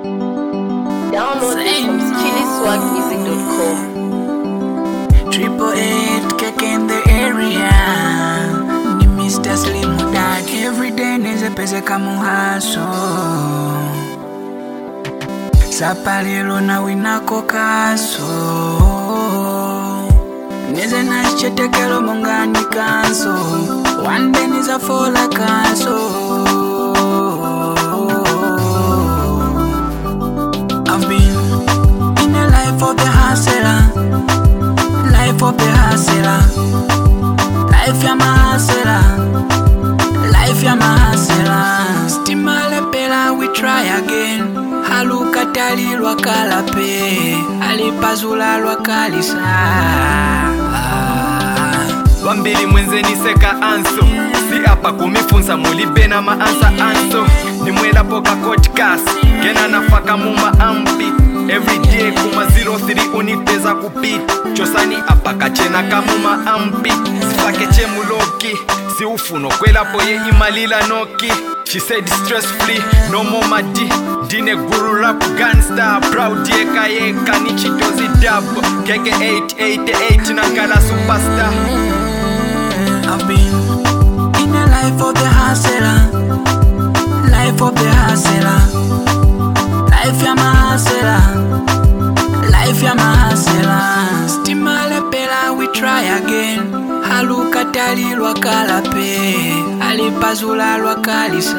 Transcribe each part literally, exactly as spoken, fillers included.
Download it from chili swag music dot com. Triple eight cake in the area. Ni Mister Slim Dad. Every day neze pese kamuhaso. Sapalilo na winako kaso. Neze na chetekelo mongani kanso. One day niza fola kanso. I've been in the life of the hustler. Life of the hustler. Life ya mahasela. Life ya mahasela. Stimale pela we try again. Haluka tali lwa kalape. Alipazula lwa kalisa. Wambili mwenzeni seka anso. Si apa kumifunza mulibena maansa anso. Nimwela poka podcast. Gena nafaka muma ampi. Every day kuma zero three uniteza kupit. Chosani apa kachena kamuma ampi. Sifake chemuloki. Si ufuno kwela poye imalila noki. She said stress free, no more madi. Dine guru rap gangster. Proud yeka yeka nichitozi dab. Keke eight eight eight nakala superstar. I've been in the life of the hustler. Life of the hustler. Life ya mahasela. Life ya mahasela. Stimale pela we try again. Haluka tali lwa kalape. Alipazula lwa kalisa.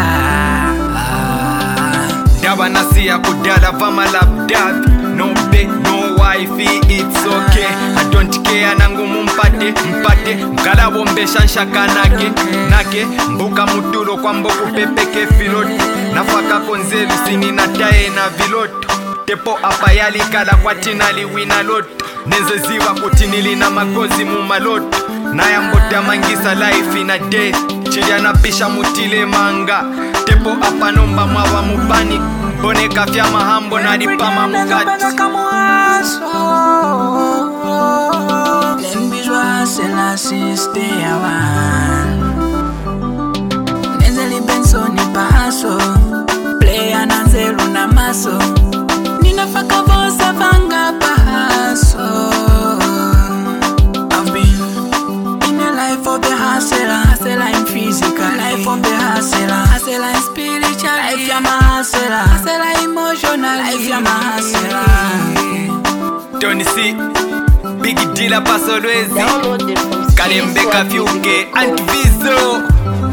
Daba nasiya kudala vama labdab. No bed, no wifi, it's okay. I don't care nangu mumpate, mpate. Mkala wombesha nshaka nake, nake. Mbuka mutulo kwa mboku pepeke filoto. Nafaka konzevi sini nataye na viloto. Tepo apa yali kala kwa tinali wina loto. Nezeziwa kutinili na magozi mumaloto. Naya mbota mangisa life in a death. Chilia napisha mutile manga. Tepo apa nomba mwawa mubani. Bone kafya mahambo na ripama mugati. Lembizwa sela siste ya wan. Nezeli benso ni pahaso. Playa na zelu na maso. Ninafaka vosa vanga pahaso. I've been in the life of the hustler. Hustler in physical. Life of the hustler. Hustler in spiritual. Life ya mahasela. Hustler emotional. Life ya mahasela. Tony C, Big Dealer Pasolwezi, Download it from chili Kalembe swag music Kafyuke, dot com. Antiviso.